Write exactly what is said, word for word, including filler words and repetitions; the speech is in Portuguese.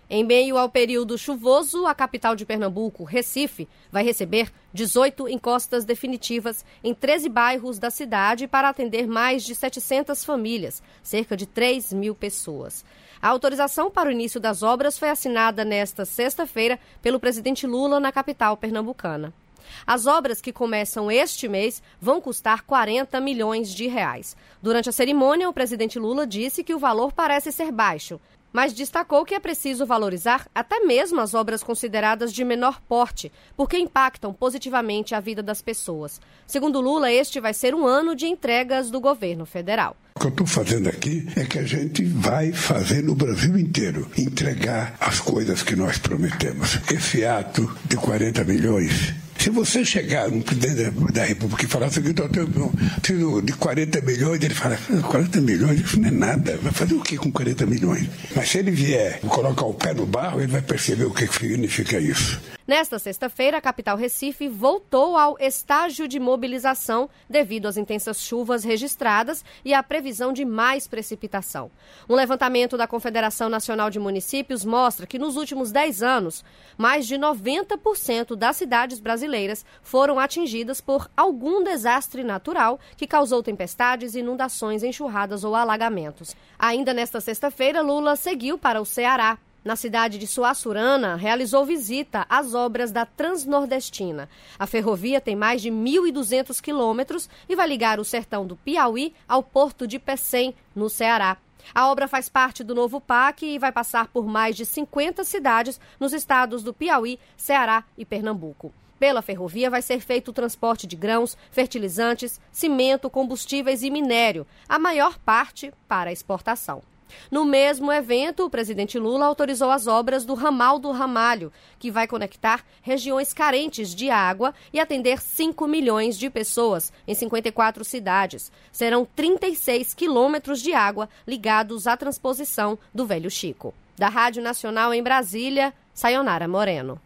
Em meio ao período chuvoso, a capital de Pernambuco, Recife, vai receber dezoito encostas definitivas em treze bairros da cidade para atender mais de setecentas famílias, cerca de três mil pessoas. A autorização para o início das obras foi assinada nesta sexta-feira pelo presidente Lula na capital pernambucana. As obras, que começam este mês, vão custar quarenta milhões de reais. Durante a cerimônia, o presidente Lula disse que o valor parece ser baixo, mas destacou que é preciso valorizar até mesmo as obras consideradas de menor porte, porque impactam positivamente a vida das pessoas. Segundo Lula, este vai ser um ano de entregas do governo federal. O que eu estou fazendo aqui é que a gente vai fazer no Brasil inteiro, entregar as coisas que nós prometemos. Esse ato de quarenta milhões... Se você chegar no presidente da República e falar assim, eu tenho de quarenta milhões, ele fala, quarenta milhões, isso não é nada, vai fazer o que com quarenta milhões? Mas se ele vier colocar o pé no barro, ele vai perceber o que significa isso. Nesta sexta-feira, a capital Recife voltou ao estágio de mobilização devido às intensas chuvas registradas e à previsão de mais precipitação. Um levantamento da Confederação Nacional de Municípios mostra que nos últimos dez anos, mais de noventa por cento das cidades brasileiras foram atingidas por algum desastre natural que causou tempestades, inundações, enxurradas ou alagamentos. Ainda nesta sexta-feira, Lula seguiu para o Ceará. Na cidade de Suaçurana, realizou visita às obras da Transnordestina. A ferrovia tem mais de mil e duzentos quilômetros e vai ligar o sertão do Piauí ao porto de Pecém, no Ceará. A obra faz parte do novo P A C e vai passar por mais de cinquenta cidades nos estados do Piauí, Ceará e Pernambuco. Pela ferrovia vai ser feito o transporte de grãos, fertilizantes, cimento, combustíveis e minério, a maior parte para exportação. No mesmo evento, o presidente Lula autorizou as obras do Ramal do Ramalho, que vai conectar regiões carentes de água e atender cinco milhões de pessoas em cinquenta e quatro cidades. Serão trinta e seis quilômetros de água ligados à transposição do Velho Chico. Da Rádio Nacional em Brasília, Sayonara Moreno.